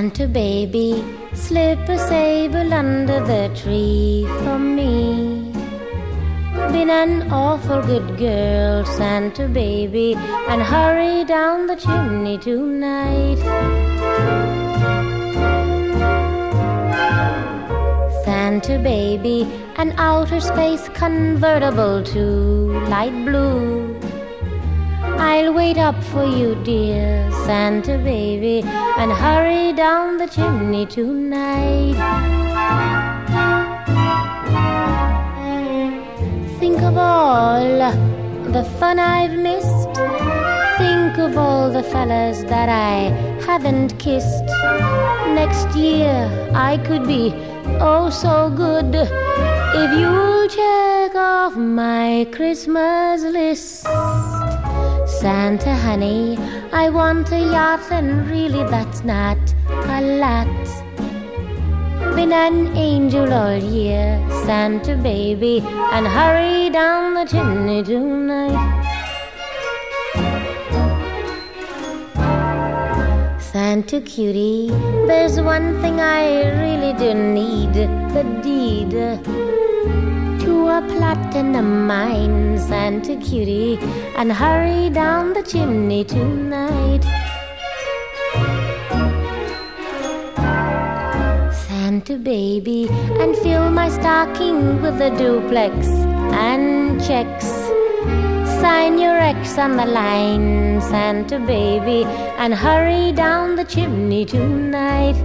Santa baby, slip a sable under the tree for me. Been an awful good girl, Santa baby, and hurry down the chimney tonight. Santa baby, an outer space convertible to light blue. I'll wait up for you, dear Santa baby, and hurry down the chimney tonight. Think of all the fun I've missed. Think of all the fellas that I haven't kissed. Next year I could be oh so good if you'll check off my Christmas list. Santa honey, I want a yacht, and really that's not a lot. Been an angel all year, Santa baby, and hurry down the chimney tonight. Santa cutie, there's one thing I really do need, the deed to a platinum mine, Santa cutie, and hurry down the chimney tonight. Santa baby, and fill my stocking with a duplex and checks. Sign your X on the line, Santa baby, and hurry down the chimney tonight.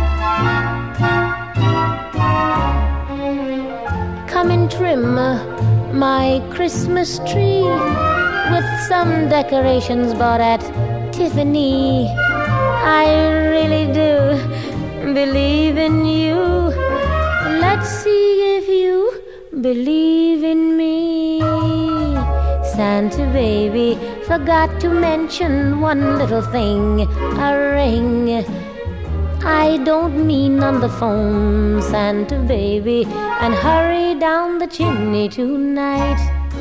Come and trim my Christmas tree with some decorations bought at Tiffany. I really do believe in you. Let's see if you believe in me. Santa baby, forgot to mention one little thing, a ring. I don't mean on the phone, Santa baby, and hurry down the chimney tonight.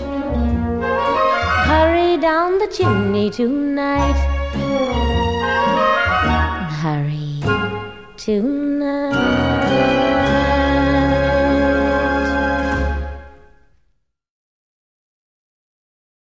Hurry down the chimney tonight. Hurry tonight.